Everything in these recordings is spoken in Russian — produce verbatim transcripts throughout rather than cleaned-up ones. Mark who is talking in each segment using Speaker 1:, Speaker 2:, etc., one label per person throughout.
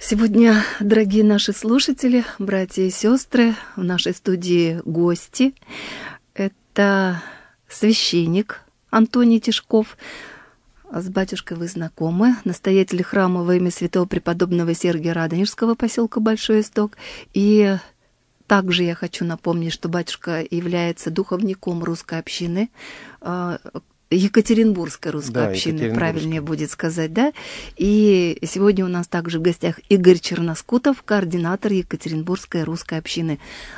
Speaker 1: Сегодня, дорогие наши слушатели, братья и сестры, в нашей студии гости. Это священник Антоний Тишков. С батюшкой вы знакомы. Настоятель храма во имя святого преподобного Сергия Радонежского, поселка Большой Исток. И также я хочу напомнить, что батюшка является духовником русской общины, Екатеринбургской русской да, общины, правильнее будет сказать, да? И сегодня у нас также в гостях Игорь Черноскутов, координатор Екатеринбургской русской общины.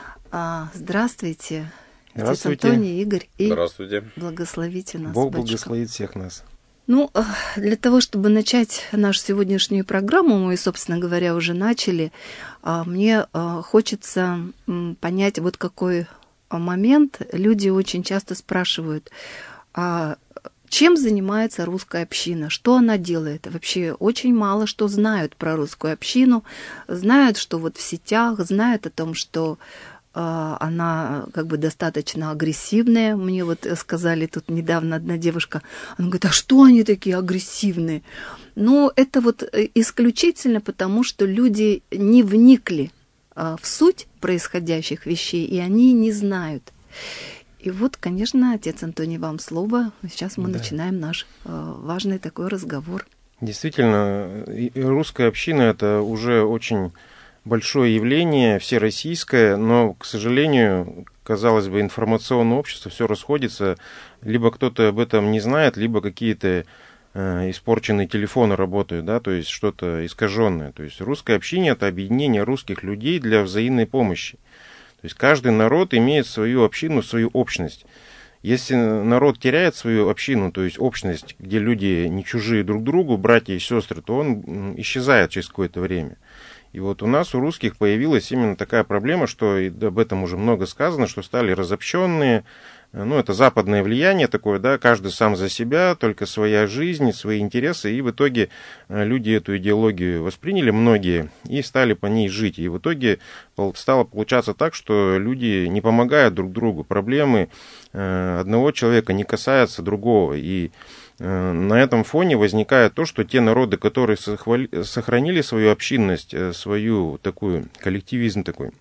Speaker 1: Здравствуйте.
Speaker 2: Здравствуйте.
Speaker 1: Отец Антоний, Игорь. И
Speaker 3: Здравствуйте.
Speaker 1: Благословите нас,
Speaker 2: Бог
Speaker 1: батюшка.
Speaker 2: благословит всех нас.
Speaker 1: Ну, для того, чтобы начать нашу сегодняшнюю программу, мы, собственно говоря, уже начали, мне хочется понять вот какой момент. Люди очень часто спрашивают, а чем занимается русская община? Что она делает? Вообще очень мало что знают про русскую общину. Знают, что вот в сетях, знают о том, что э, она как бы достаточно агрессивная. Мне вот сказали тут недавно одна девушка, она говорит, а что они такие агрессивные? Ну, это вот исключительно потому, что люди не вникли э, в суть происходящих вещей, и они не знают. И вот, конечно, отец Антоний, вам слово. Сейчас мы да. начинаем наш э, важный такой разговор.
Speaker 2: Действительно, русская община – это уже очень большое явление, всероссийское, но, к сожалению, казалось бы, информационное общество все расходится. Либо кто-то об этом не знает, либо какие-то э, испорченные телефоны работают, да, то есть что-то искаженное. То есть русская община – это объединение русских людей для взаимной помощи. То есть каждый народ имеет свою общину, свою общность. Если народ теряет свою общину, то есть общность, где люди не чужие друг другу, братья и сестры, то он исчезает через какое-то время. И вот у нас, у русских, появилась именно такая проблема, что и об этом уже много сказано, что стали разобщенные. Ну, это западное влияние такое, да, каждый сам за себя, только своя жизнь, свои интересы, и в итоге люди эту идеологию восприняли, многие, и стали по ней жить. И в итоге стало получаться так, что люди не помогают друг другу, проблемы одного человека не касаются другого, и на этом фоне возникает то, что те народы, которые сохранили свою общинность, свою такую, коллективизм такой,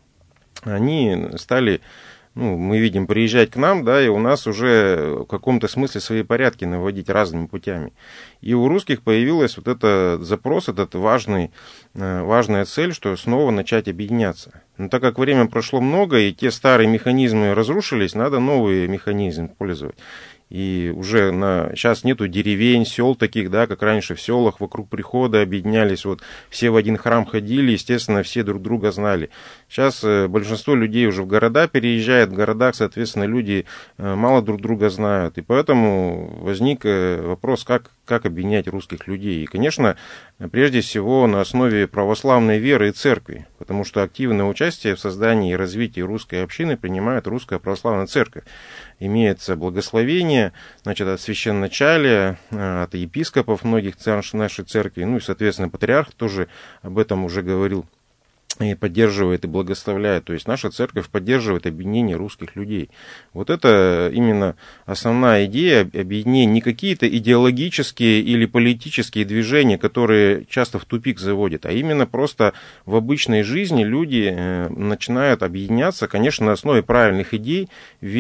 Speaker 2: они стали... Ну, мы видим, приезжать к нам, да, и у нас уже в каком-то смысле свои порядки наводить разными путями. И у русских появился вот этот запрос, этот важный, важная цель, что снова начать объединяться. Но так как время прошло много, и те старые механизмы разрушились, надо новые механизмы использовать. И уже на, сейчас нету деревень, сел таких, да, как раньше в селах вокруг прихода объединялись, вот все в один храм ходили, естественно, все друг друга знали. Сейчас большинство людей уже в города переезжает, в городах, соответственно, люди мало друг друга знают. И поэтому возник вопрос, как, как объединять русских людей. И, конечно, прежде всего на основе православной веры и церкви, потому что активное участие в создании и развитии русской общины принимает Русская Православная Церковь. Имеется благословение, значит, от священноначалия, от епископов многих нашей церкви, ну и, соответственно, патриарх тоже об этом уже говорил. И поддерживает и благословляет. То есть наша церковь поддерживает объединение русских людей. Вот это именно основная идея объединения. Не какие-то идеологические или политические движения, которые часто в тупик заводят, а именно просто в обычной жизни люди начинают объединяться, конечно, на основе правильных идей,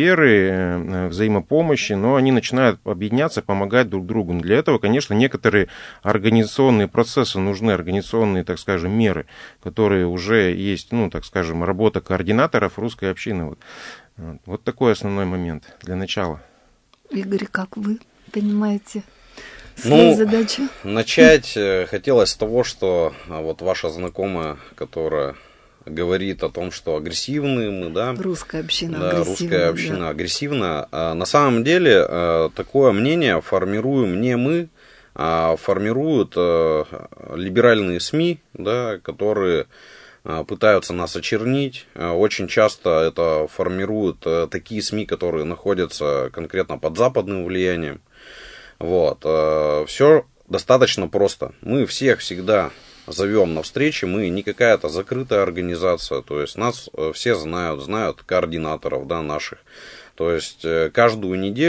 Speaker 2: веры, взаимопомощи, но они начинают объединяться, помогать друг другу. Для этого, конечно, некоторые организационные процессы нужны, организационные, так скажем, меры, которые уже уже есть, ну, так скажем, работа координаторов русской общины. Вот, вот такой основной момент для начала.
Speaker 1: Игорь, как вы понимаете свою
Speaker 3: ну,
Speaker 1: задачу?
Speaker 3: Начать хотелось с того, что вот ваша знакомая, которая говорит о том, что агрессивны мы, да?
Speaker 1: Русская община
Speaker 3: да,
Speaker 1: агрессивна.
Speaker 3: Русская община да. агрессивна. А на самом деле такое мнение формируем не мы, а формируют либеральные СМИ, да, которые пытаются нас очернить. Очень часто это формируют такие СМИ, которые находятся конкретно под западным влиянием. Вот. Все достаточно просто. Мы всех всегда зовем на встречи, мы не какая-то закрытая организация, то есть нас все знают, знают координаторов, да, наших. То есть каждую неделю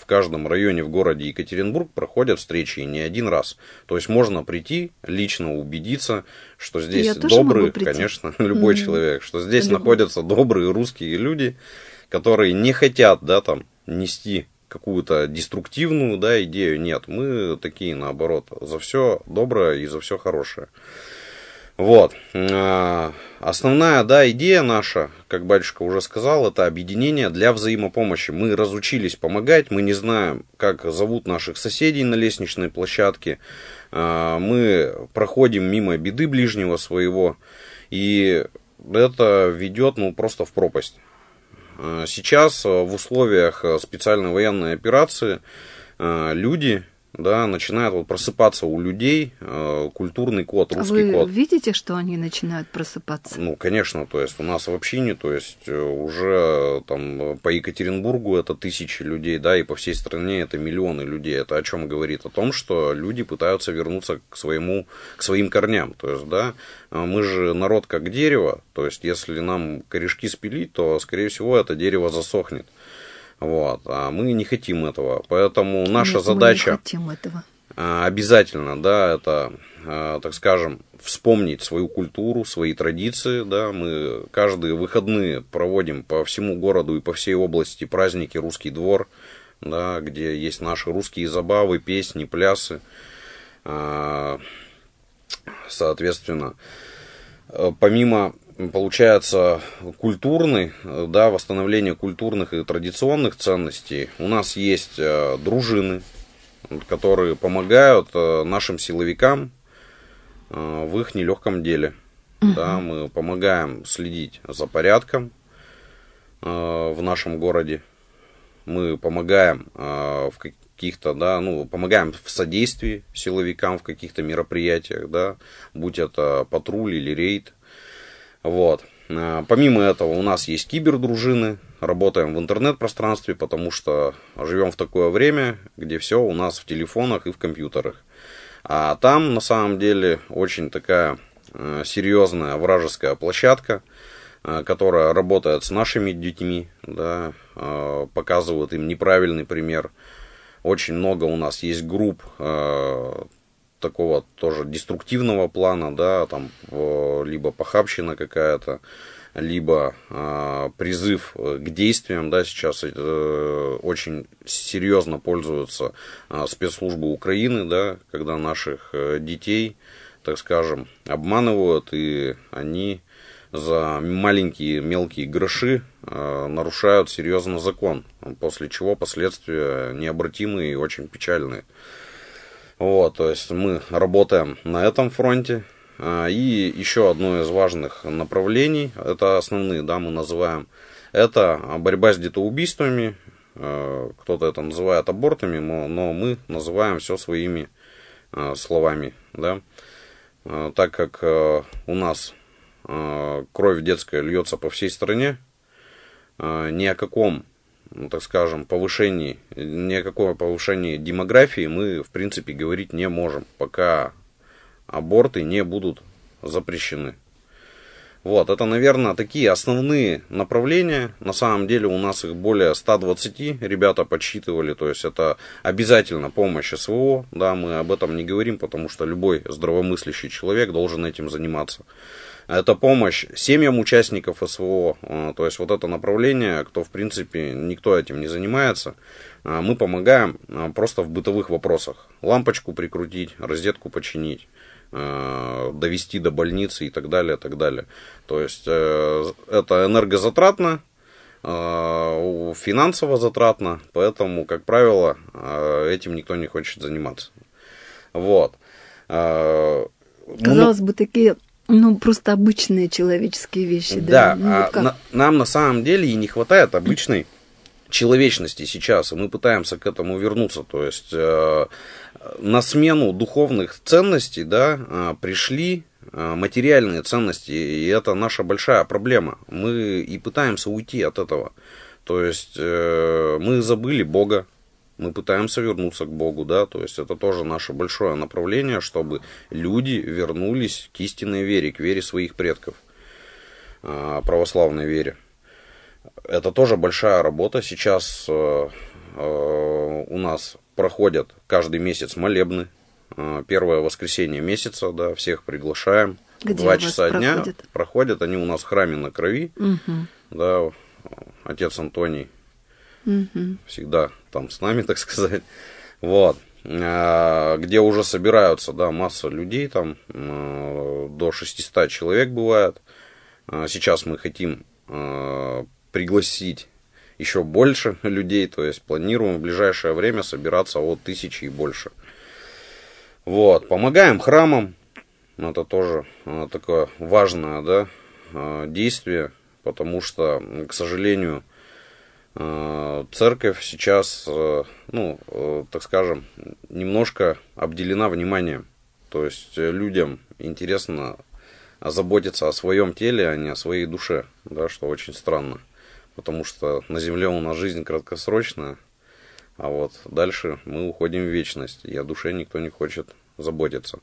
Speaker 3: в каждом районе в городе Екатеринбург проходят встречи, и не один раз. То есть можно прийти, лично убедиться, что здесь добрые, конечно, любой mm-hmm. человек, что здесь Любой. находятся добрые русские люди, которые не хотят, да, там, нести какую-то деструктивную, да, идею. Нет, мы такие, наоборот, за все доброе и за все хорошее. Вот. Основная, да, идея наша, как батюшка уже сказал, это объединение для взаимопомощи. Мы разучились помогать, мы не знаем, как зовут наших соседей на лестничной площадке. Мы проходим мимо беды ближнего своего, и это ведет, ну, просто в пропасть. Сейчас в условиях специальной военной операции люди, да, начинает вот просыпаться у людей э, культурный код, русский
Speaker 1: Вы
Speaker 3: код.
Speaker 1: Вы видите, что они начинают просыпаться?
Speaker 3: Ну, конечно, то есть у нас в общине, то есть уже там по Екатеринбургу это тысячи людей, да, и по всей стране это миллионы людей. Это о чем говорит? О том, что люди пытаются вернуться к своему, к своим корням. То есть, да, мы же народ как дерево, то есть если нам корешки спилить, то, скорее всего, это дерево засохнет. Вот. А мы не хотим этого, поэтому наша
Speaker 1: Нет,
Speaker 3: задача
Speaker 1: мы не хотим этого.
Speaker 3: Обязательно, да, это, так скажем, вспомнить свою культуру, свои традиции, да, мы каждые выходные проводим по всему городу и по всей области праздники «Русский двор», да, где есть наши русские забавы, песни, плясы, соответственно, помимо получается, культурный, да, восстановление культурных и традиционных ценностей. У нас есть э, дружины, которые помогают э, нашим силовикам э, в их нелегком деле. Uh-huh. Да, мы помогаем следить за порядком э, в нашем городе. Мы помогаем э, в каких-то, да, ну, помогаем в содействии силовикам в каких-то мероприятиях, да, будь это патруль или рейд. Вот. Помимо этого у нас есть кибердружины, работаем в интернет-пространстве, потому что живем в такое время, где все у нас в телефонах и в компьютерах. А там на самом деле очень такая серьезная вражеская площадка, которая работает с нашими детьми, да, показывает им неправильный пример. Очень много у нас есть групп такого тоже деструктивного плана, да, там либо похабщина какая-то, либо э, призыв к действиям, да, сейчас э, очень серьезно пользуются э, спецслужбы Украины, да, когда наших э, детей, так скажем, обманывают, и они за маленькие мелкие гроши э, нарушают серьезно закон, после чего последствия необратимые и очень печальные. Вот, то есть мы работаем на этом фронте. И еще одно из важных направлений, это основные, да, мы называем, это борьба с детоубийствами. Кто-то это называет абортами, но мы называем все своими словами, да. Так как у нас кровь детская льется по всей стране, ни о каком, ну, так скажем, повышении, ни о каком повышении демографии мы, в принципе, говорить не можем, пока аборты не будут запрещены. Вот, это, наверное, такие основные направления. На самом деле у нас их более ста двадцати, ребята подсчитывали, то есть это обязательно помощь СВО, да, мы об этом не говорим, потому что любой здравомыслящий человек должен этим заниматься. Это помощь семьям участников СВО, то есть вот это направление, кто в принципе никто этим не занимается, мы помогаем просто в бытовых вопросах. Лампочку прикрутить, розетку починить, довести до больницы и так далее, так далее. То есть это энергозатратно, финансово затратно, поэтому, как правило, этим никто не хочет заниматься. Вот.
Speaker 1: Казалось бы, такие... Ну, просто обычные человеческие вещи,
Speaker 3: да.
Speaker 1: Да, ну,
Speaker 3: а
Speaker 1: вот как?
Speaker 3: на, нам на самом деле и не хватает обычной человечности сейчас, и мы пытаемся к этому вернуться. То есть э, на смену духовных ценностей, да, э, пришли э, материальные ценности, и это наша большая проблема. Мы и пытаемся уйти от этого. То есть э, мы забыли Бога. Мы пытаемся вернуться к Богу, да, то есть это тоже наше большое направление, чтобы люди вернулись к истинной вере, к вере своих предков, православной вере. Это тоже большая работа. Сейчас у нас проходят каждый месяц молебны. Первое воскресенье месяца, да, всех приглашаем.
Speaker 1: Где
Speaker 3: Два часа дня
Speaker 1: проходят?
Speaker 3: проходят они у нас в храме на Крови.
Speaker 1: Угу.
Speaker 3: Да, отец Антоний
Speaker 1: угу.
Speaker 3: всегда там с нами, так сказать. Вот. Где уже собираются, да, масса людей, там до шестисот человек бывает. Сейчас мы хотим пригласить еще больше людей, то есть планируем в ближайшее время собираться от тысячи и больше. Вот, помогаем храмам, это тоже такое важное, да, действие, потому что, к сожалению, церковь сейчас, ну, так скажем, немножко обделена вниманием. То есть людям интересно заботиться о своем теле, а не о своей душе, да, что очень странно. Потому что на земле у нас жизнь краткосрочная, а вот дальше мы уходим в вечность, и о душе никто не хочет заботиться.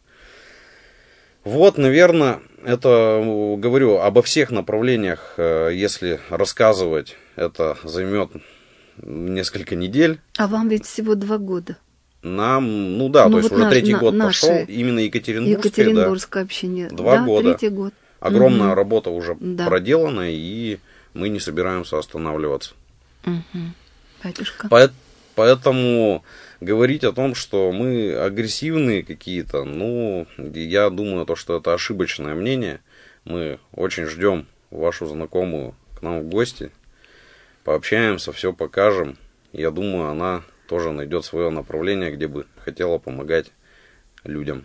Speaker 3: Вот, наверное, это, говорю, обо всех направлениях, если рассказывать, это займет несколько недель.
Speaker 1: А вам ведь всего два года.
Speaker 3: Нам, ну да, ну, то вот есть уже на, третий на, год пошел, именно Екатеринбургская,
Speaker 1: Екатеринбургская
Speaker 3: да,
Speaker 1: община.
Speaker 3: Два
Speaker 1: да,
Speaker 3: года.
Speaker 1: Третий год.
Speaker 3: Огромная
Speaker 1: угу.
Speaker 3: работа уже
Speaker 1: да.
Speaker 3: проделана, и мы не собираемся останавливаться.
Speaker 1: Угу. Батюшка.
Speaker 3: По- поэтому говорить о том, что мы агрессивные какие-то, ну, я думаю, то, что это ошибочное мнение. Мы очень ждем вашу знакомую к нам в гости. Пообщаемся, все покажем. Я думаю, она тоже найдет свое направление, где бы хотела помогать людям.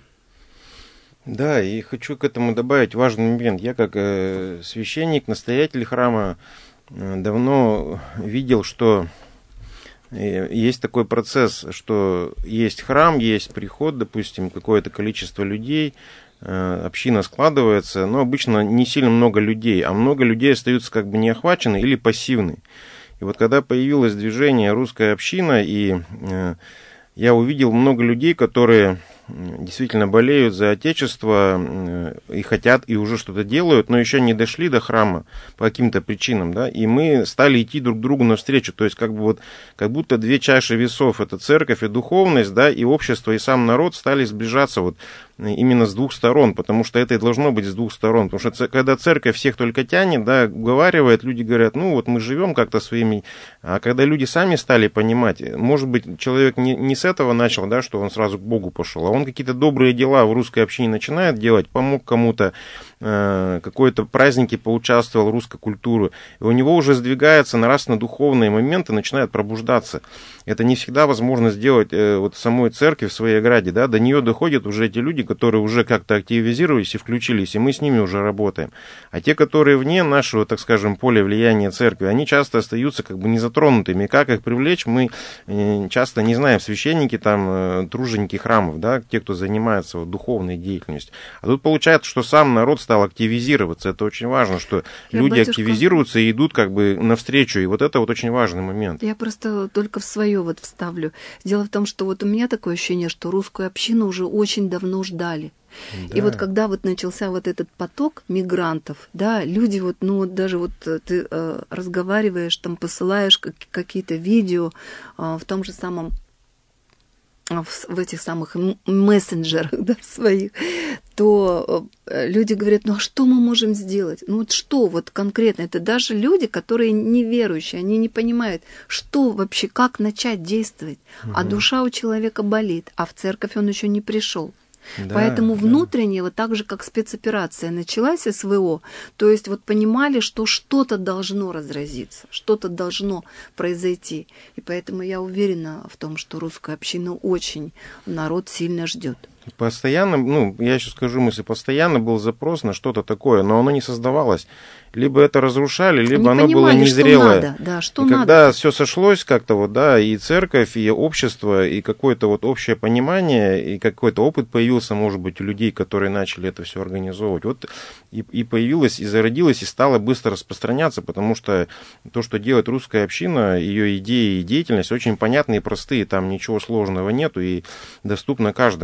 Speaker 2: Да, и хочу к этому добавить важный момент. Я как э, священник, настоятель храма э, давно видел, что э, есть такой процесс, что есть храм, есть приход, допустим, какое-то количество людей, э, община складывается, но обычно не сильно много людей, а много людей остаются как бы неохвачены или пассивны. И вот когда появилось движение «Русская община», и э, я увидел много людей, которые действительно болеют за Отечество и хотят, и уже что-то делают, но еще не дошли до храма по каким-то причинам, да, и мы стали идти друг другу навстречу, то есть как бы вот, как будто две чаши весов, это церковь и духовность, да, и общество, и сам народ стали сближаться вот именно с двух сторон, потому что это и должно быть с двух сторон, потому что когда церковь всех только тянет, да, уговаривает, люди говорят, ну вот мы живем как-то своими, а когда люди сами стали понимать, может быть, человек не, не с этого начал, да, что он сразу к Богу пошел, а он какие-то добрые дела в русской общине начинает делать, помог кому-то, э, какой-то празднике поучаствовал, русской культуры, и у него уже сдвигается нравственно-духовные моменты, начинают пробуждаться. Это не всегда возможно сделать э, вот самой церкви в своей ограде, да, до нее доходят уже эти люди, которые уже как-то активизировались и включились, и мы с ними уже работаем. А те, которые вне нашего, так скажем, поля влияния церкви, они часто остаются как бы незатронутыми. И как их привлечь, мы э, часто не знаем. Священники, там, э, труженики храмов, да, те, кто занимается вот, духовной деятельностью. А тут получается, что сам народ стал активизироваться. Это очень важно, что
Speaker 1: Я,
Speaker 2: люди
Speaker 1: батюшка...
Speaker 2: активизируются и идут как бы навстречу. И вот это вот очень важный момент.
Speaker 1: Я просто только в свое вот вставлю. Дело в том, что вот у меня такое ощущение, что русскую общину уже очень давно ждали. Да. И вот когда вот начался вот этот поток мигрантов, да, люди вот, ну вот даже вот ты э, разговариваешь, там посылаешь как, какие-то видео э, в том же самом в, в этих самых мессенджерах, да, своих, то люди говорят, ну а что мы можем сделать? Ну вот что вот конкретно? Это даже люди, которые неверующие, они не понимают, что вообще, как начать действовать. Угу. А душа у человека болит, а в церковь он еще не пришел. Да, Поэтому да. внутренне, вот так же, как спецоперация началась, СВО, то есть вот понимали, что что-то должно разразиться, что-то должно произойти. И поэтому я уверена в том, что русскую общину очень народ сильно ждет.
Speaker 2: Постоянно, ну, я еще скажу мысль, постоянно был запрос на что-то такое, но оно не создавалось. Либо это разрушали, либо
Speaker 1: Они
Speaker 2: оно
Speaker 1: понимали,
Speaker 2: было незрелое.
Speaker 1: Что надо, да, что
Speaker 2: и
Speaker 1: надо.
Speaker 2: Когда все сошлось как-то, вот, да, и церковь, и общество, и какое-то вот общее понимание, и какой-то опыт появился, может быть, у людей, которые начали это все организовывать. Вот и, и появилось, и зародилось, и стало быстро распространяться, потому что то, что делает русская община, ее идеи и деятельность очень понятные и простые, там ничего сложного нету, и доступно каждому. Вот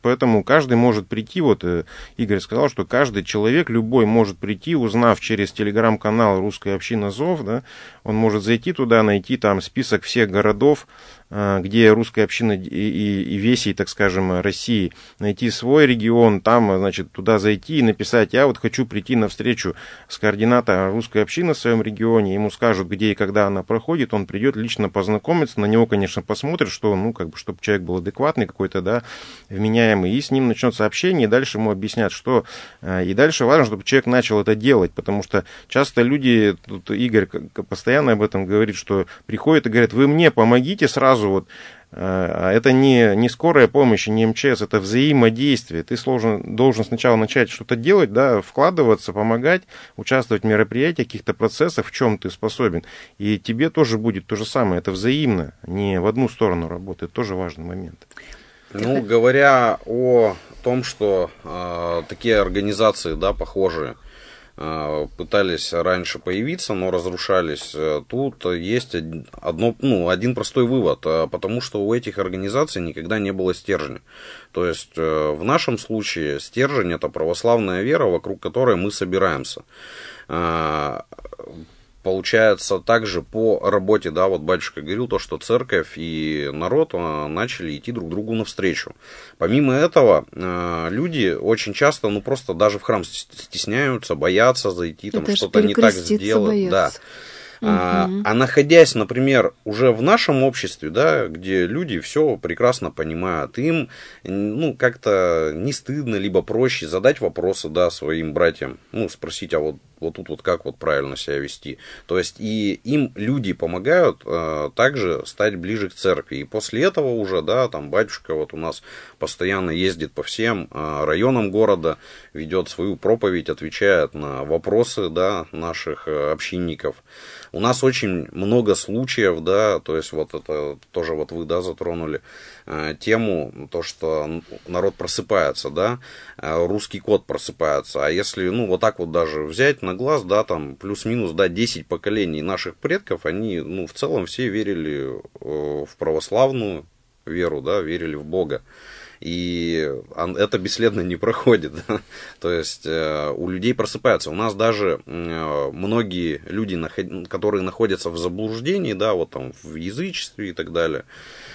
Speaker 2: поэтому каждый может прийти, вот Игорь сказал, что каждый человек, любой может прийти, узнав через телеграм-канал «Русская община ЗОВ», да, он может зайти туда, найти там список всех городов, где русская община и, и, и весей, так скажем, России, найти свой регион, там, значит, туда зайти и написать: я вот хочу прийти на встречу с координатором русской общины в своем регионе, ему скажут, где и когда она проходит, он придет лично познакомиться, на него, конечно, посмотрит, что, ну, как бы, чтобы человек был адекватный какой-то, да, вменяемый, и с ним начнется общение, и дальше ему объяснят, что, и дальше важно, чтобы человек начал это делать, потому что часто люди, тут Игорь постоянно об этом говорит, что приходят и говорят: вы мне помогите сразу. Вот, а это не, не скорая помощь, не эм че эс, это взаимодействие. Ты должен, должен сначала начать что-то делать, да, вкладываться, помогать, участвовать в мероприятиях, каких-то процессах, в чем ты способен. И тебе тоже будет то же самое. Это взаимно, не в одну сторону работает. Тоже важный момент.
Speaker 3: Ну, говоря о том, что э, такие организации, да, похожие, пытались раньше появиться, но разрушались. Тут есть одно, ну, один простой вывод, потому что у этих организаций никогда не было стержня. То есть в нашем случае стержень — это православная вера, вокруг которой мы собираемся. Получается, также по работе, да, вот батюшка говорил, то, что церковь и народ начали идти друг другу навстречу. Помимо этого, люди очень часто, ну, просто даже в храм стесняются, боятся зайти, там что-то не так сделать. Да. Угу. А, а находясь, например, уже в нашем обществе, да, где люди все прекрасно понимают, им, ну, как-то не стыдно, либо проще задать вопросы, да, своим братьям, ну, спросить: а вот, вот тут вот как вот правильно себя вести. То есть и им люди помогают э, также стать ближе к церкви. И после этого уже, да, там батюшка вот у нас постоянно ездит по всем э, районам города, ведет свою проповедь, отвечает на вопросы, да, наших э, общинников. У нас очень много случаев, да, то есть вот это тоже вот вы, да, затронули э, тему, то, что народ просыпается, да, э, русский код просыпается. А если, ну, вот так вот даже взять на глаз, да, там плюс-минус, да, десять поколений наших предков, они, ну, в целом все верили э, в православную веру, да, верили в Бога. И это бесследно не проходит. То есть у людей просыпается. У нас даже многие люди, которые находятся в заблуждении, да, вот там в язычестве и так далее,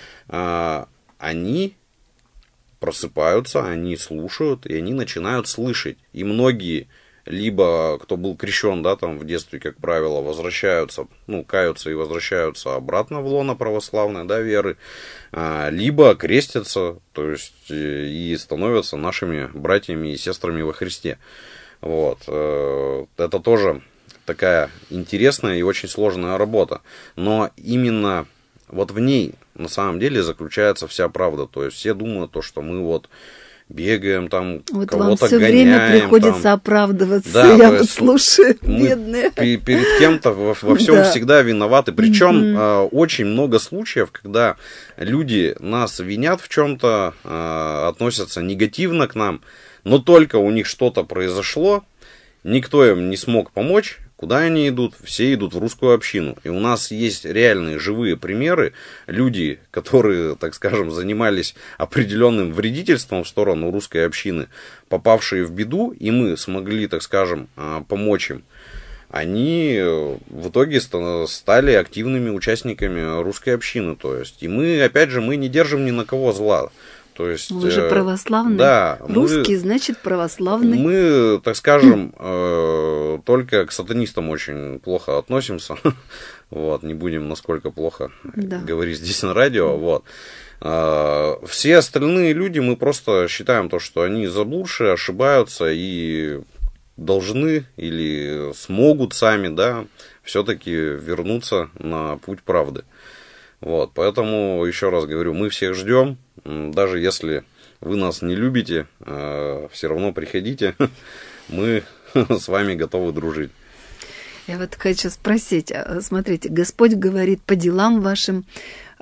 Speaker 3: они просыпаются, они слушают, и они начинают слышать. И многие, либо кто был крещен, да, там в детстве, как правило, возвращаются, ну, каются и возвращаются обратно в лоно православной, да, веры, либо крестятся, то есть и становятся нашими братьями и сестрами во Христе. Вот. Это тоже такая интересная и очень сложная работа. Но именно вот в ней на самом деле заключается вся правда. То есть все думают, то, что мы вот бегаем там,
Speaker 1: вот
Speaker 3: кого-то
Speaker 1: вам все
Speaker 3: гоняем.
Speaker 1: Время приходится там оправдываться,
Speaker 3: да,
Speaker 1: я вот слушаю, бедные.
Speaker 3: Перед кем-то во, во всем да. всегда виноваты. Причем mm-hmm. э, очень много случаев, когда люди нас винят в чем-то, э, относятся негативно к нам, но только у них что-то произошло, никто им не смог помочь. Куда они идут? Все идут в русскую общину. И у нас есть реальные живые примеры. Люди, которые, так скажем, занимались определенным вредительством в сторону русской общины, попавшие в беду, и мы смогли, так скажем, помочь им, они в итоге стали активными участниками русской общины. То есть, и мы, опять же, мы не держим ни на кого зла. То есть,
Speaker 1: вы же православный.
Speaker 3: Да,
Speaker 1: русский,
Speaker 3: мы,
Speaker 1: значит, православный.
Speaker 3: Мы, так скажем, э, только к сатанистам очень плохо относимся. Вот, не будем насколько плохо да. говорить здесь на радио. Вот. А, все остальные люди, мы просто считаем то, что они заблудшие, ошибаются и должны или смогут сами, да, все-таки вернуться на путь правды. Вот, поэтому, еще раз говорю, мы всех ждем, даже если вы нас не любите, все равно приходите, мы с вами готовы дружить.
Speaker 1: Я вот хочу спросить, смотрите, Господь говорит: по делам вашим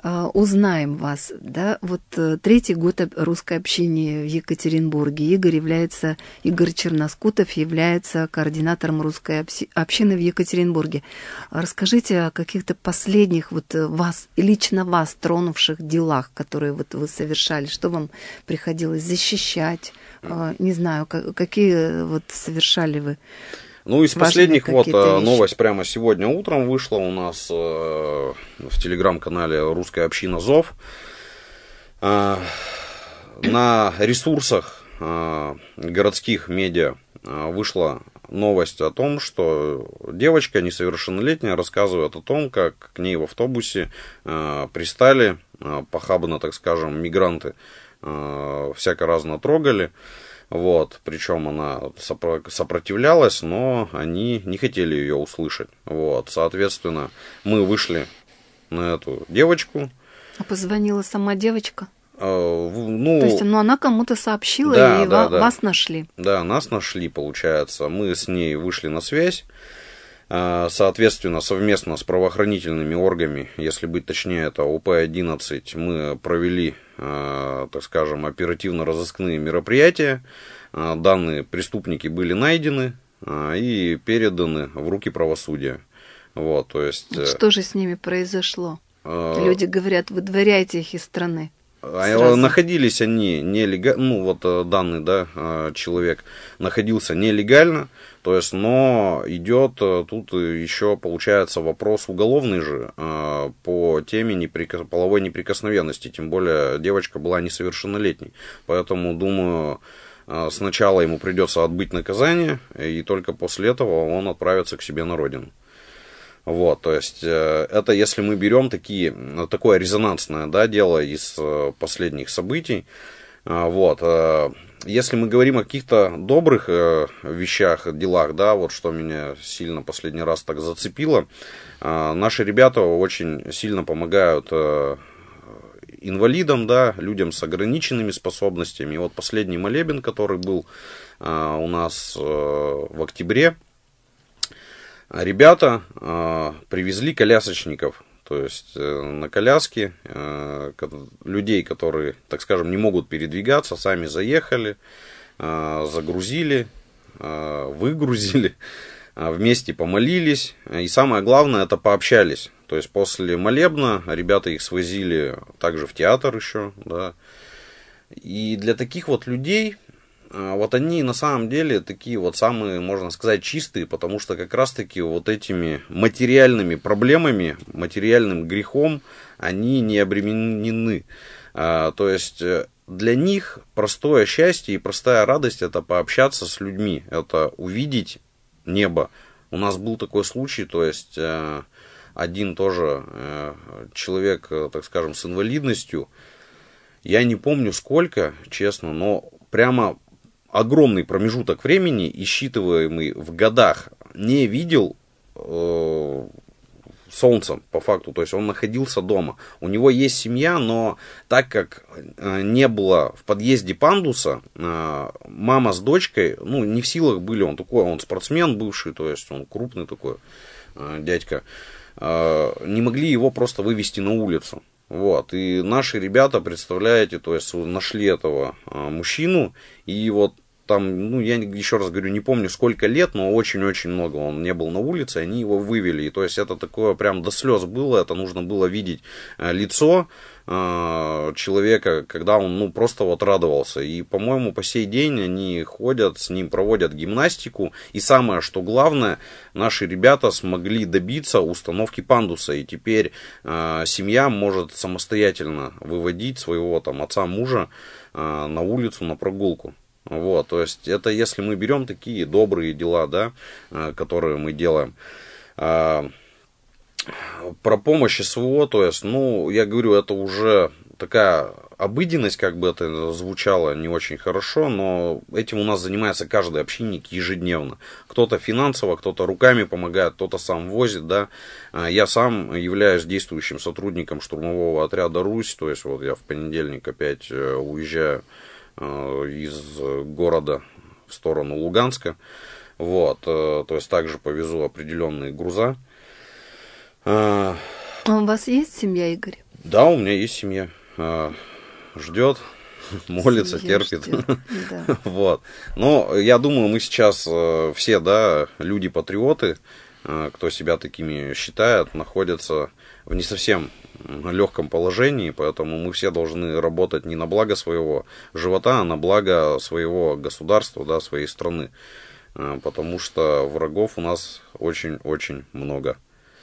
Speaker 1: узнаем вас, да, вот третий год русской общины в Екатеринбурге. Игорь является, Игорь Черноскутов является координатором русской общины в Екатеринбурге. Расскажите о каких-то последних вот вас, лично вас тронувших делах, которые вот вы совершали, что вам приходилось защищать, не знаю, какие вот совершали вы.
Speaker 3: Ну, из последних вот новость прямо сегодня утром вышла у нас э, в телеграм-канале «Русская община ЗОВ». Э, на ресурсах э, городских медиа э, вышла новость о том, что девочка несовершеннолетняя рассказывает о том, как к ней в автобусе э, пристали э, похабно, так скажем, мигранты, э, всяко разно трогали. Вот, причем она сопротивлялась, но они не хотели ее услышать. Вот, соответственно, мы вышли на эту девочку.
Speaker 1: А позвонила сама девочка?
Speaker 3: Э, ну,
Speaker 1: То есть, ну, она кому-то сообщила,
Speaker 3: да,
Speaker 1: и
Speaker 3: да,
Speaker 1: ва-
Speaker 3: да.
Speaker 1: вас нашли?
Speaker 3: Да, нас нашли, получается. Мы с ней вышли на связь. Соответственно, совместно с правоохранительными органами, если быть точнее, это О П одиннадцать, мы провели, так скажем, оперативно-розыскные мероприятия. Данные преступники были найдены и переданы в руки правосудия. Вот, то есть...
Speaker 1: Что же с ними произошло? Люди говорят, выдворяйте их из страны.
Speaker 3: Сразу. Находились они нелегально, ну вот данный, да, человек находился нелегально, то есть, но идет тут еще, получается, вопрос уголовный же по теме неприкос... половой неприкосновенности, тем более девочка была несовершеннолетней, поэтому, думаю, сначала ему придется отбыть наказание, и только после этого он отправится к себе на родину. Вот, то есть, это если мы берем такие, такое резонансное, да, дело из последних событий. Вот, если мы говорим о каких-то добрых вещах, делах, да, вот что меня сильно последний раз так зацепило, наши ребята очень сильно помогают инвалидам, да, людям с ограниченными способностями. И вот последний молебен, который был у нас в октябре, ребята э, привезли колясочников, то есть э, на коляске э, людей, которые, так скажем, не могут передвигаться, сами заехали, э, загрузили, э, выгрузили, э, вместе помолились, и самое главное, это пообщались. То есть после молебна ребята их свозили также в театр еще, да. И для таких вот людей... Вот они на самом деле такие вот самые, можно сказать, чистые, потому что как раз-таки вот этими материальными проблемами, материальным грехом они не обременены. То есть для них простое счастье и простая радость — это пообщаться с людьми, это увидеть небо. У нас был такой случай, то есть один тоже человек, так скажем, с инвалидностью, я не помню сколько, честно, но прямо... огромный промежуток времени, исчитываемый в годах, не видел э, солнца, по факту. То есть он находился дома. У него есть семья, но так как э, не было в подъезде пандуса, э, мама с дочкой, ну, не в силах были, он такой, он спортсмен бывший, то есть он крупный такой э, дядька, э, не могли его просто вывести на улицу. Вот, и наши ребята, представляете, то есть нашли этого а, мужчину, и вот там, ну, я еще раз говорю, не помню сколько лет, но очень-очень много он не был на улице, они его вывели, и то есть это такое прям до слез было, это нужно было видеть а, лицо а, человека, когда он, ну, просто вот радовался, и, по-моему, по сей день они ходят, с ним проводят гимнастику, и самое, что главное, наши ребята смогли добиться установки пандуса, и теперь а, семья может самостоятельно выводить своего там отца-мужа а, на улицу, на прогулку. Вот, то есть это если мы берем такие добрые дела, да, которые мы делаем. Про помощь СВО, то есть, ну, я говорю, это уже такая обыденность, как бы это звучало не очень хорошо, но этим у нас занимается каждый общинник ежедневно. Кто-то финансово, кто-то руками помогает, кто-то сам возит, да. Я сам являюсь действующим сотрудником штурмового отряда «Русь», то есть вот я в понедельник опять уезжаю из города в сторону Луганска. Вот, то есть также повезу определенные груза.
Speaker 1: А у вас есть семья, Игорь?
Speaker 3: Да, у меня есть семья. Ждет, молится,
Speaker 1: Семья
Speaker 3: терпит.
Speaker 1: ждёт, да.
Speaker 3: Вот. Но я думаю, мы сейчас все, да, люди-патриоты, кто себя такими считает, находятся в не совсем легком положении, поэтому мы все должны работать не на благо своего живота, а на благо своего государства, да, своей страны. Потому что врагов у нас очень-очень много.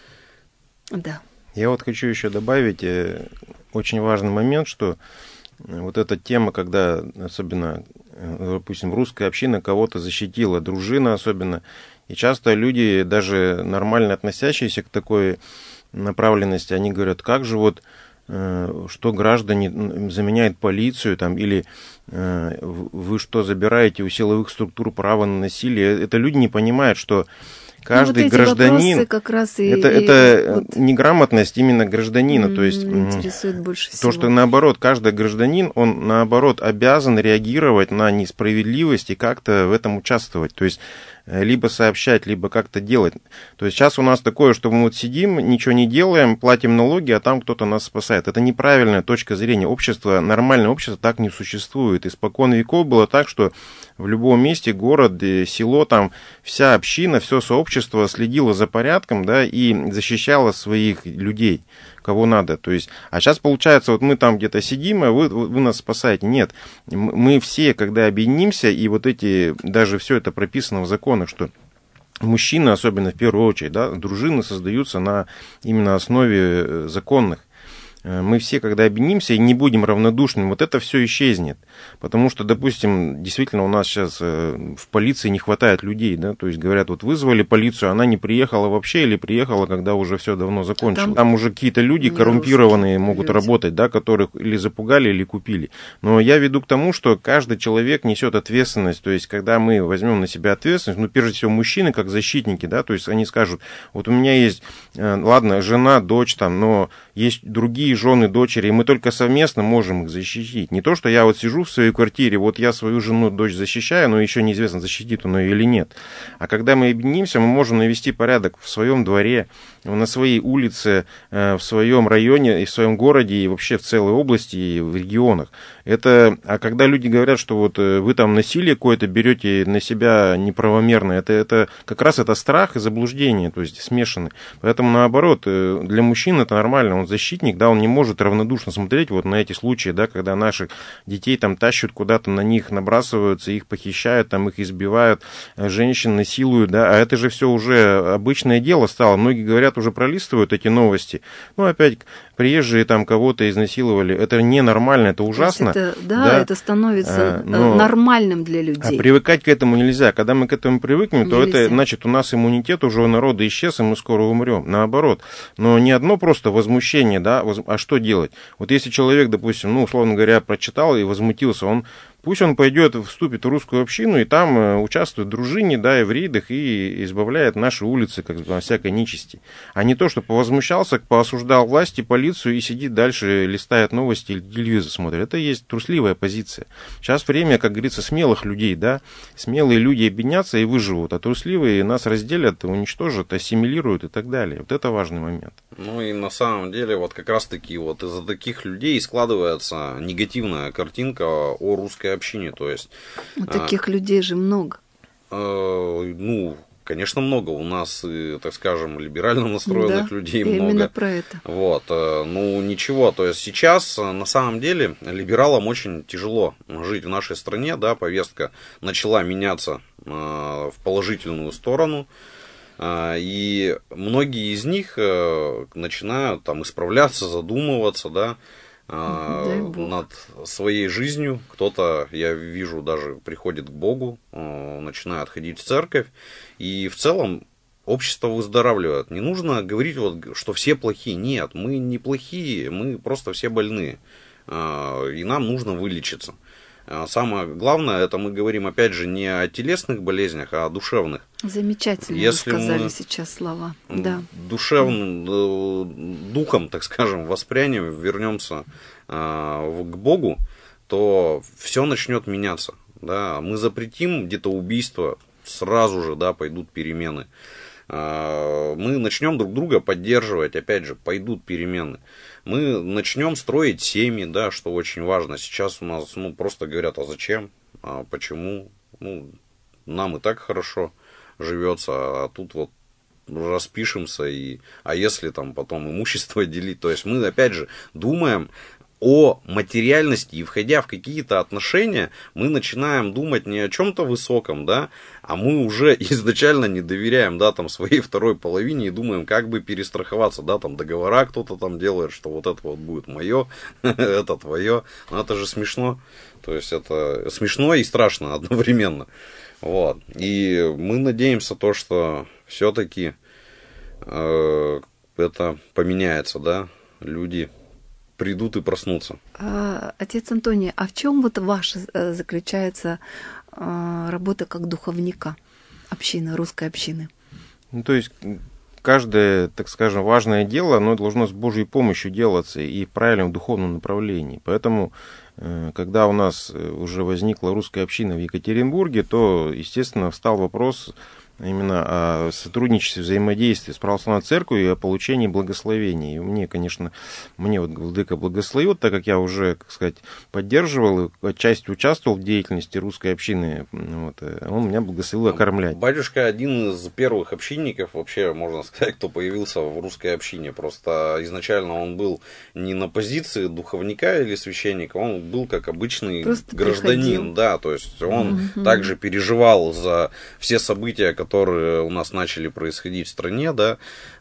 Speaker 1: Да.
Speaker 2: Я вот хочу еще добавить очень важный момент, что вот эта тема, когда особенно, допустим, русская община кого-то защитила, дружина особенно, и часто люди, даже нормально относящиеся к такой направленности, они говорят, как же вот, что граждане заменяют полицию, там, или вы что, забираете у силовых структур право на насилие. Это люди не понимают, что каждый ну, вот гражданин, как раз и, это, и, это вот неграмотность именно гражданина, то есть
Speaker 1: интересует больше всего.
Speaker 2: То, что наоборот, каждый гражданин, он наоборот обязан реагировать на несправедливость и как-то в этом участвовать, то есть либо сообщать, либо как-то делать. То есть сейчас у нас такое, что мы вот сидим, ничего не делаем, платим налоги, а там кто-то нас спасает. Это неправильная точка зрения. Общество, нормальное общество так не существует. Испокон веков было так, что в любом месте, город, село, там вся община, все сообщество следило за порядком, да, и защищало своих людей, кого надо. То есть, а сейчас получается, вот мы там где-то сидим, а вы, вы нас спасаете. Нет, мы все, когда объединимся, и вот эти, даже все это прописано в законах, что мужчины, особенно в первую очередь, да, дружины создаются на именно основе законных. Мы все, когда объединимся и не будем равнодушными, вот это все исчезнет. Потому что, допустим, действительно у нас сейчас в полиции не хватает людей, да, то есть говорят, вот вызвали полицию, она не приехала вообще или приехала, когда уже все давно закончилось. Там, там уже какие-то люди коррумпированные могут люди. работать, да, которых или запугали, или купили. Но я веду к тому, что каждый человек несет ответственность, то есть когда мы возьмем на себя ответственность, ну, прежде всего, мужчины как защитники, да, то есть они скажут, вот у меня есть, ладно, жена, дочь там, но есть другие жены, дочери, и мы только совместно можем их защитить. Не то, что я вот сижу в своей квартире, вот я свою жену, дочь защищаю, но еще неизвестно, защитит он ее или нет. А когда мы объединимся, мы можем навести порядок в своем дворе, на своей улице, в своем районе, и в своем городе, и вообще в целой области, и в регионах. Это, а когда люди говорят, что вот вы там насилие какое-то берете на себя неправомерно, это, это как раз это страх и заблуждение, то есть смешаны. Поэтому наоборот, для мужчин это нормально, он защитник, да, он не может равнодушно смотреть вот на эти случаи, да, когда наших детей там тащат куда-то, на них набрасываются, их похищают, там их избивают, женщин насилуют, да, а это же все уже обычное дело стало. Многие говорят, уже пролистывают эти новости. Ну, опять приезжие там кого-то изнасиловали. Это ненормально, это ужасно.
Speaker 1: Это, да, да, это становится а, но, нормальным для людей.
Speaker 2: А привыкать к этому нельзя. Когда мы к этому привыкнем, то нельзя. Это значит, у нас иммунитет уже у народа исчез, и мы скоро умрем. Наоборот. Но не одно просто возмущение, да, а что делать? Вот если человек, допустим, ну, условно говоря, прочитал и возмутился, он пусть он пойдет, вступит в русскую общину и там участвует в дружине, да, и в рейдах, и избавляет наши улицы как бы от всякой нечисти. А не то, что повозмущался, поосуждал власть и полицию и сидит дальше, листает новости или телевизор смотрит. Это и есть трусливая позиция. Сейчас время, как говорится, смелых людей, да. Смелые люди объединятся и выживут, а трусливые нас разделят, уничтожат, ассимилируют и так далее. Вот это важный момент.
Speaker 3: Ну и на самом деле вот как раз-таки вот из-за таких людей складывается негативная картинка о русской общине, то есть...
Speaker 1: Ну, таких а, людей же много.
Speaker 3: А, ну, конечно, много. У нас, так скажем, либерально настроенных
Speaker 1: да,
Speaker 3: людей
Speaker 1: много.
Speaker 3: Именно
Speaker 1: про это.
Speaker 3: Вот, ну, ничего, то есть сейчас, на самом деле, либералам очень тяжело жить в нашей стране, да, повестка начала меняться в положительную сторону, и многие из них начинают там исправляться, задумываться, да, над своей жизнью. Кто-то, я вижу, даже приходит к Богу, начинает ходить в церковь, и в целом общество выздоравливает. Не нужно говорить, вот, что все плохие. Нет, мы не плохие, мы просто все больные, и нам нужно вылечиться. Самое главное, это мы говорим, опять же, не о телесных болезнях, а о душевных.
Speaker 1: Замечательно Если вы сказали сейчас слова. Да.
Speaker 3: Душевным, духом, так скажем, воспрянем, вернемся к Богу, то все начнет меняться. Да? Мы запретим где-то убийство, сразу же, да, пойдут перемены. мы начнем друг друга поддерживать, опять же, пойдут перемены. Мы начнем строить семьи, да, что очень важно. Сейчас у нас, ну, просто говорят, а зачем, а почему, ну, нам и так хорошо живется, а тут вот распишемся, и, а если там потом имущество делить, то есть мы, опять же, думаем о материальности, и входя в какие-то отношения, мы начинаем думать не о чем-то высоком, да, а мы уже изначально не доверяем, да, там, своей второй половине и думаем, как бы перестраховаться, да, там, договора кто-то там делает, что вот это вот будет мое, это твое, но это же смешно, то есть это смешно и страшно одновременно, вот, и мы надеемся то, что все-таки э, это поменяется, да, люди придут и проснутся.
Speaker 1: Отец Антоний, а в чем вот ваша заключается работа как духовника общины, русской общины?
Speaker 2: Ну, то есть каждое, так скажем, важное дело, оно должно с Божьей помощью делаться и в правильном духовном направлении. Поэтому, когда у нас уже возникла русская община в Екатеринбурге, то, естественно, встал вопрос именно о сотрудничестве, взаимодействии с православной церковью и о получении благословений. И мне, конечно, мне вот владыка благословил, так как я уже, как сказать, поддерживал и отчасти участвовал в деятельности русской общины, вот, он меня благословил окормлять.
Speaker 3: Батюшка один из первых общинников, вообще, можно сказать, кто появился в русской общине. Просто изначально он был не на позиции духовника или священника, он был как обычный просто гражданин, приходил. Да, то есть он угу. также переживал за все события, которые у нас начали происходить в стране, да,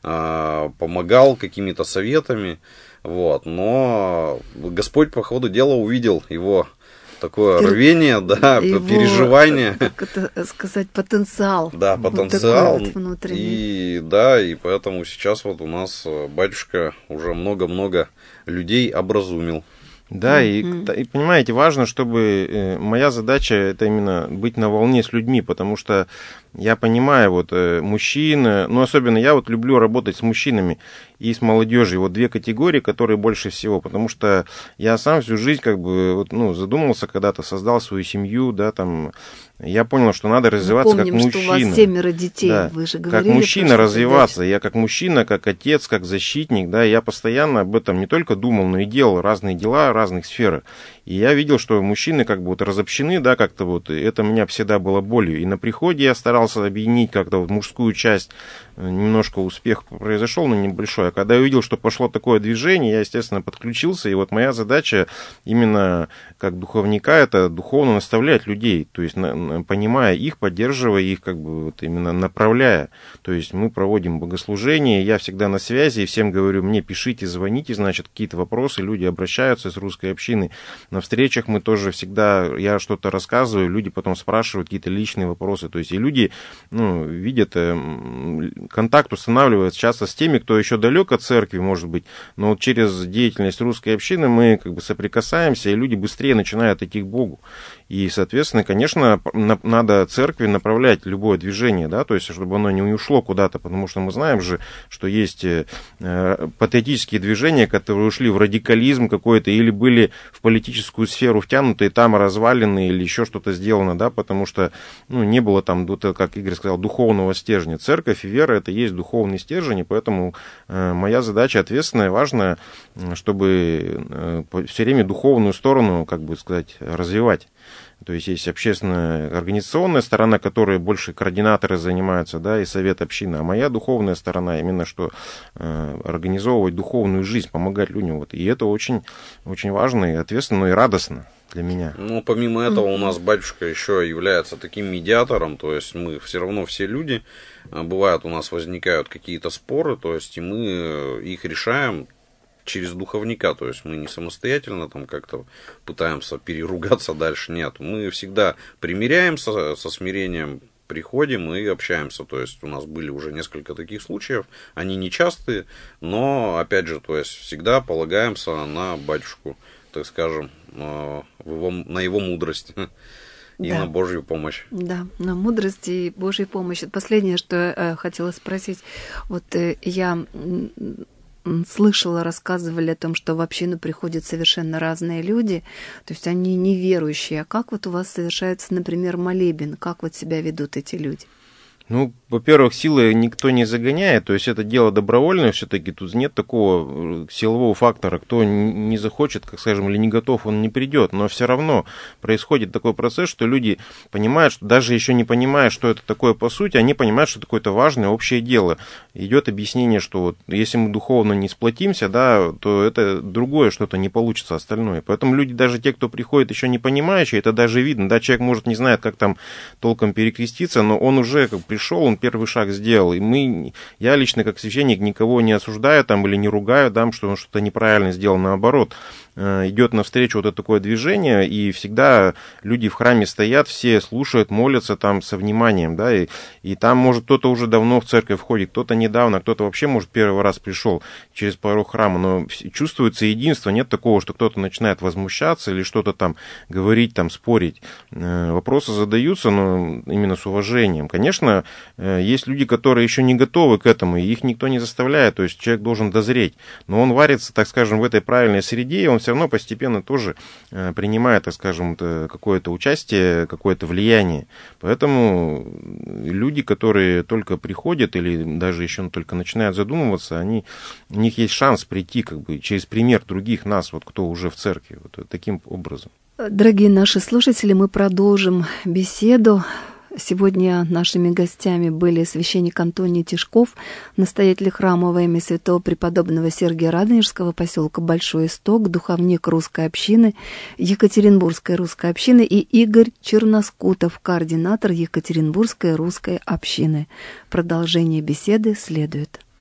Speaker 3: помогал какими-то советами, вот, но Господь по ходу дела увидел его такое Пер... рвение, да, его, переживание.
Speaker 1: Как это сказать, потенциал.
Speaker 3: Да, потенциал. Вот вот и да, и поэтому сейчас вот у нас батюшка уже много-много людей образумил.
Speaker 2: Да, mm-hmm. и, и понимаете, важно, чтобы моя задача это именно быть на волне с людьми, потому что я понимаю, вот мужчин, ну особенно я вот люблю работать с мужчинами и с молодежью, вот две категории, которые больше всего, потому что я сам всю жизнь как бы вот, ну, задумался когда-то, создал свою семью, да, там, я понял, что надо развиваться
Speaker 1: помним,
Speaker 2: как мужчина.
Speaker 1: Что у вас семеро детей,
Speaker 2: да,
Speaker 1: вы же говорили.
Speaker 2: Как мужчина развиваться, передаче. Я как мужчина, как отец, как защитник, да, я постоянно об этом не только думал, но и делал разные дела в разных сферах. И я видел, что мужчины как бы вот разобщены, да, как-то вот, это у меня всегда было болью. И на приходе я старался объединить как-то вот мужскую часть, немножко успех произошел, но небольшой. А когда я увидел, что пошло такое движение, я, естественно, подключился. И вот моя задача именно как духовника, это духовно наставлять людей, то есть понимая их, поддерживая их, как бы вот именно направляя. То есть мы проводим богослужение, я всегда на связи, и всем говорю, мне пишите, звоните, значит, какие-то вопросы, люди обращаются с русской общины. На встречах мы тоже всегда, я что-то рассказываю, люди потом спрашивают какие-то личные вопросы. То есть и люди, ну, видят, контакт устанавливается часто с теми, кто еще далек от церкви, может быть, но вот через деятельность русской общины мы как бы соприкасаемся, и люди быстрее начинают идти к Богу. И, соответственно, конечно, надо церкви направлять любое движение, да, то есть, чтобы оно не ушло куда-то, потому что мы знаем же, что есть патриотические движения, которые ушли в радикализм какой-то, или были в политическую сферу втянуты, и там развалены, или еще что-то сделано, да, потому что, ну, не было там, как Игорь сказал, духовного стержня. Церковь и вера — это есть духовный стержень, и поэтому моя задача ответственная, важная, чтобы все время духовную сторону, как бы сказать, развивать. То есть есть общественная организационная сторона, которой больше координаторы занимаются, да, и совет общины. А моя духовная сторона именно что э, организовывать духовную жизнь, помогать людям. Вот. И это очень, очень важно и ответственно, и радостно для меня.
Speaker 3: Ну, помимо этого, у нас батюшка еще является таким медиатором, то есть мы все равно все люди, бывают у нас возникают какие-то споры, то есть и мы их решаем через духовника, то есть мы не самостоятельно там как-то пытаемся переругаться дальше, нет, мы всегда примиряемся со смирением, приходим и общаемся, то есть у нас были уже несколько таких случаев, они нечастые, но опять же, то есть всегда полагаемся на батюшку, так скажем, в его, на его мудрость и да. на Божью помощь.
Speaker 1: Да, на мудрость и Божью помощь. Последнее, что я хотела спросить, вот я слышала, рассказывали о том, что в общину приходят совершенно разные люди, то есть они неверующие. А как вот у вас совершается, например, молебен? Как вот себя ведут эти люди?
Speaker 2: Ну, во-первых, силы никто не загоняет, то есть это дело добровольное все-таки, тут нет такого силового фактора, кто не захочет, как скажем, или не готов, он не придет, но все равно происходит такой процесс, что люди понимают, что даже еще не понимая, что это такое по сути, они понимают, что это какое-то важное общее дело. Идет объяснение, что вот если мы духовно не сплотимся, да, то это другое что-то не получится остальное. Поэтому люди, даже те, кто приходит еще не понимающие, это даже видно, да, человек может не знает, как там толком перекреститься, но он уже как пришел, он первый шаг сделал. И мы, я лично как священник никого не осуждаю там или не ругаю, да, что он что-то неправильно сделал, наоборот. Идет навстречу вот это такое движение, и всегда люди в храме стоят, все слушают, молятся там со вниманием, да, и, и там, может, кто-то уже давно в церковь входит, кто-то недавно, кто-то вообще, может, первый раз пришел через порог храма, но чувствуется единство, нет такого, что кто-то начинает возмущаться или что-то там говорить, там спорить. Вопросы задаются, но именно с уважением. Конечно, есть люди, которые еще не готовы к этому, и их никто не заставляет, то есть человек должен дозреть, но он варится, так скажем, в этой правильной среде, и он все равно постепенно тоже принимает, так скажем, какое-то участие, какое-то влияние. Поэтому люди, которые только приходят или даже еще только начинают задумываться, они, у них есть шанс прийти как бы через пример других нас, вот кто уже в церкви, вот таким образом.
Speaker 1: Дорогие наши слушатели, мы продолжим беседу. Сегодня нашими гостями были священник Антоний Тишков, настоятель храма во имя святого преподобного Сергия Радонежского, поселка Большой Исток, духовник русской общины, Екатеринбургской русской общины, и Игорь Черноскутов, координатор Екатеринбургской русской общины. Продолжение беседы следует.